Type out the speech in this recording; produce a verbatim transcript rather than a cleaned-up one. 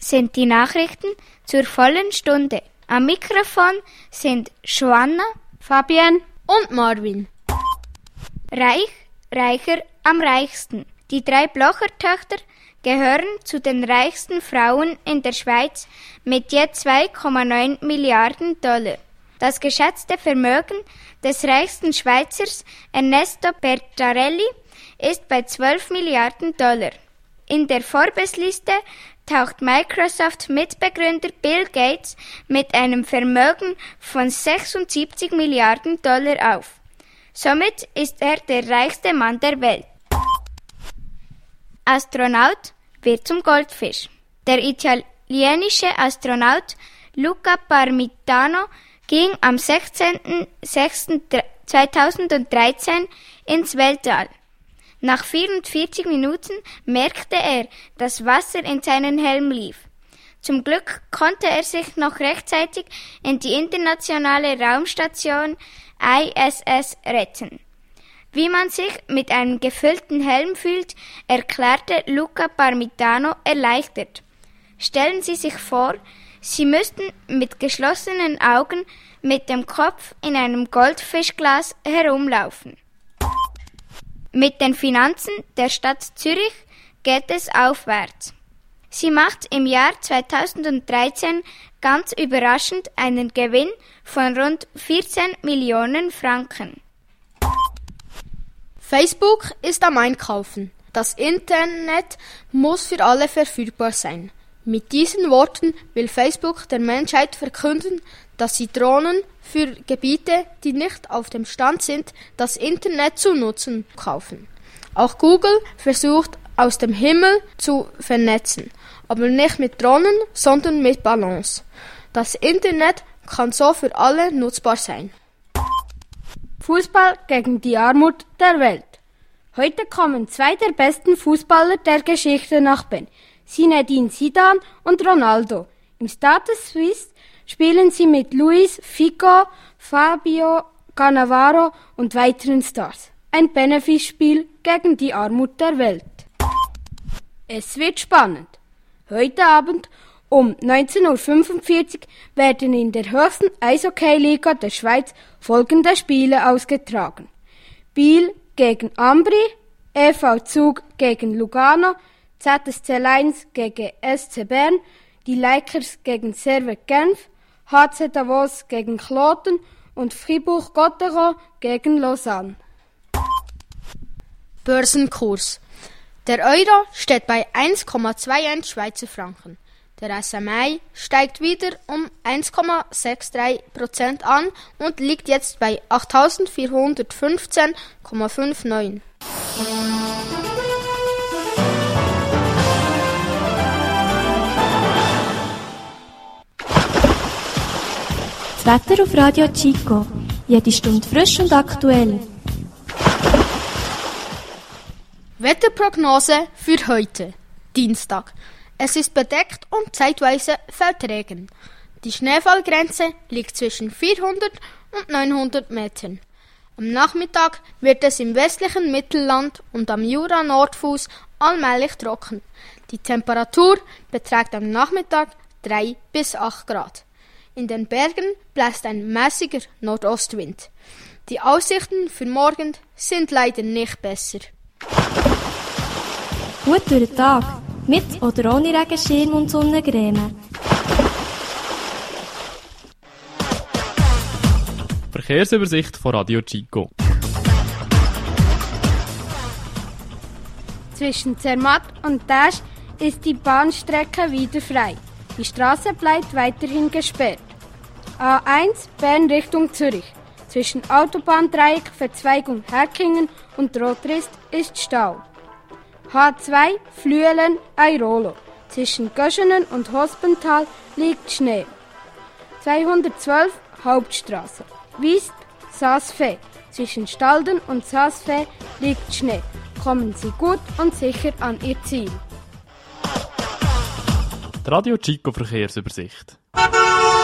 sind die Nachrichten zur vollen Stunde. Am Mikrofon sind Joanna, Fabienne und Marvin. Reich, reicher, am reichsten. Die drei Blocher-Töchter gehören zu den reichsten Frauen in der Schweiz mit je zwei Komma neun Milliarden Dollar. Das geschätzte Vermögen des reichsten Schweizers Ernesto Bertarelli ist bei zwölf Milliarden Dollar. In der Forbes-Liste taucht Microsoft-Mitbegründer Bill Gates mit einem Vermögen von sechsundsiebzig Milliarden Dollar auf. Somit ist er der reichste Mann der Welt. Astronaut wird zum Goldfisch. Der italienische Astronaut Luca Parmitano ging am sechzehnten sechsten zweitausenddreizehn ins Weltall. Nach vierundvierzig Minuten merkte er, dass Wasser in seinen Helm lief. Zum Glück konnte er sich noch rechtzeitig in die internationale Raumstation I S S retten. Wie man sich mit einem gefüllten Helm fühlt, erklärte Luca Parmitano erleichtert. Stellen Sie sich vor, Sie müssten mit geschlossenen Augen mit dem Kopf in einem Goldfischglas herumlaufen. Mit den Finanzen der Stadt Zürich geht es aufwärts. Sie macht im Jahr zweitausenddreizehn ganz überraschend einen Gewinn von rund vierzehn Millionen Franken. Facebook ist am Einkaufen. Das Internet muss für alle verfügbar sein. Mit diesen Worten will Facebook der Menschheit verkünden, dass sie Drohnen für Gebiete, die nicht auf dem Stand sind, das Internet zu nutzen, kaufen. Auch Google versucht, aus dem Himmel zu vernetzen, aber nicht mit Drohnen, sondern mit Ballons. Das Internet kann so für alle nutzbar sein. Fußball gegen die Armut der Welt. Heute kommen zwei der besten Fußballer der Geschichte nach Bern, Zinedine Zidane und Ronaldo. Im Stade Suisse spielen sie mit Luis Figo, Fabio Cannavaro und weiteren Stars. Ein Benefizspiel gegen die Armut der Welt. Es wird spannend. Heute Abend um neunzehn Uhr fünfundvierzig werden in der höchsten Eishockey-Liga der Schweiz folgende Spiele ausgetragen. Biel gegen Ambri, E V Zug gegen Lugano, Z S C Lions gegen S C Bern, die Lakers gegen Servette Genf, H C Davos gegen Kloten und Fribourg-Gotteron gegen Lausanne. Börsenkurs. Der Euro steht bei eins Komma einundzwanzig Schweizer Franken. Der S M I steigt wieder um eins Komma dreiundsechzig Prozent an und liegt jetzt bei achttausendvierhundertfünfzehn Komma neunundfünfzig. Das Wetter auf Radio Chico. Jede Stunde frisch und aktuell. Wetterprognose für heute, Dienstag. Es ist bedeckt und zeitweise fällt Regen. Die Schneefallgrenze liegt zwischen vierhundert und neunhundert Metern. Am Nachmittag wird es im westlichen Mittelland und am Jura-Nordfuss allmählich trocken. Die Temperatur beträgt am Nachmittag drei bis acht Grad. In den Bergen bläst ein mäßiger Nordostwind. Die Aussichten für morgen sind leider nicht besser. Gut durch den Tag, mit oder ohne Regenschirm und Sonnencreme. Verkehrsübersicht von Radio Chico. Zwischen Zermatt und Täsch ist die Bahnstrecke wieder frei. Die Straße bleibt weiterhin gesperrt. A eins Bern Richtung Zürich. Zwischen Autobahndreieck, Verzweigung Herkingen und Rotrist ist Stau. H zwei Flüelen Airolo. Zwischen Göschenen und Hospental liegt Schnee. zweihundertzwölf Hauptstraße. Wiest Saasfee. Zwischen Stalden und Saasfee liegt Schnee. Kommen Sie gut und sicher an Ihr Ziel. Die Radio Chico Verkehrsübersicht.